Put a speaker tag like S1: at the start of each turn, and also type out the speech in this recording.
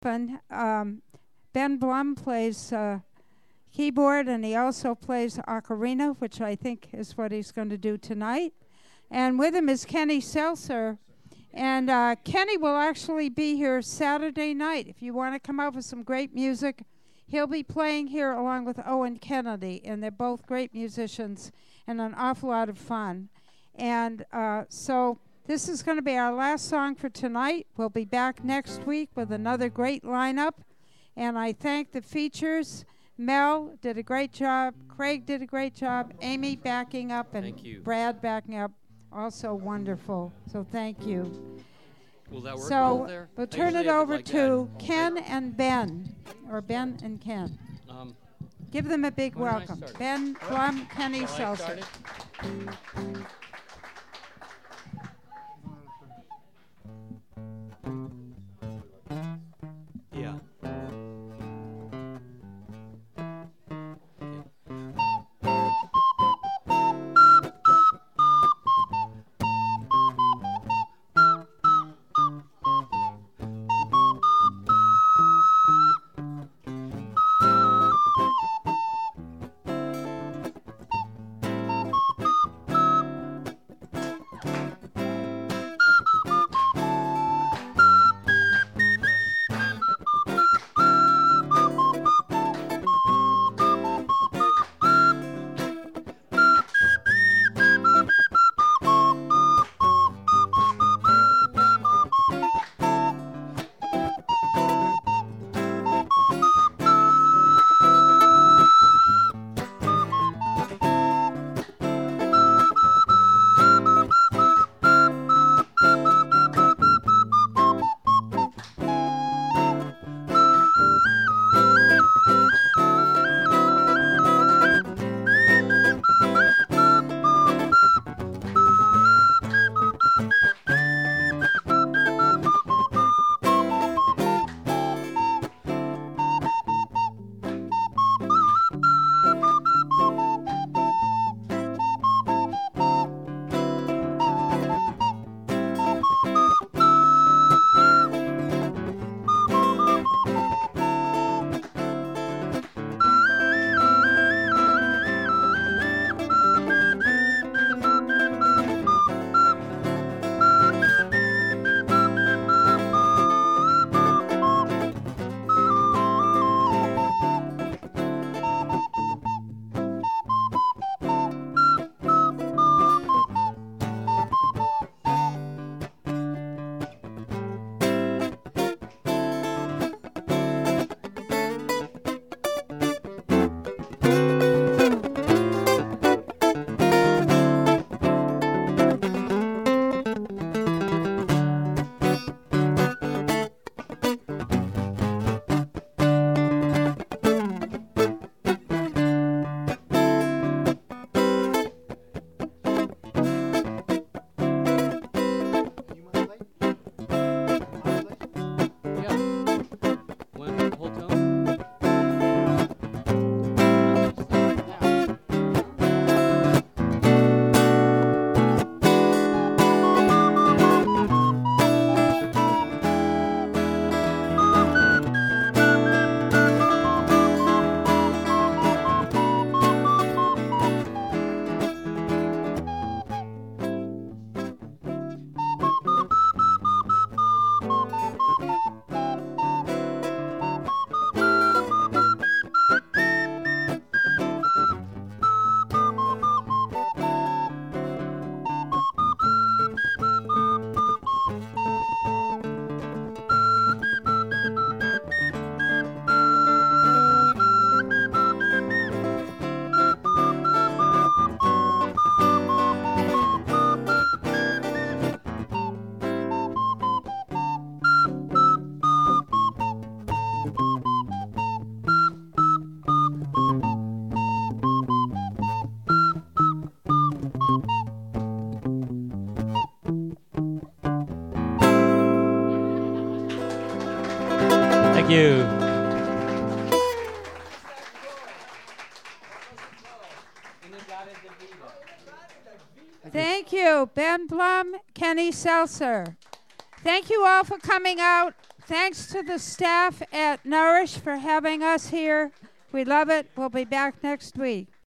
S1: And Ben Blum plays keyboard, and he also plays ocarina, which I think is what he's going to do tonight. And with him is Kenny Seltzer. And Kenny will actually be here Saturday night. If you want to come out with some great music, he'll be playing here along with Owen Kennedy. And they're both great musicians and an awful lot of fun. And so this is going to be our last song for tonight. We'll be back next week with another great lineup. And I thank the features. Mel did a great job. Craig did a great job. Amy backing up and Brad backing up. Also wonderful. So thank you.
S2: Will that work
S1: so
S2: there?
S1: We'll turn it over to Ken and Ben, or Ben and Ken. Give them a big welcome. Ben Blum, Kenny Seltzer.
S2: Yeah.
S3: you.
S1: Thank you, Ben Blum, Kenny Seltzer. Thank you all for coming out. thanks to the staff at Nourish for having us here. We love it. We'll be back next week.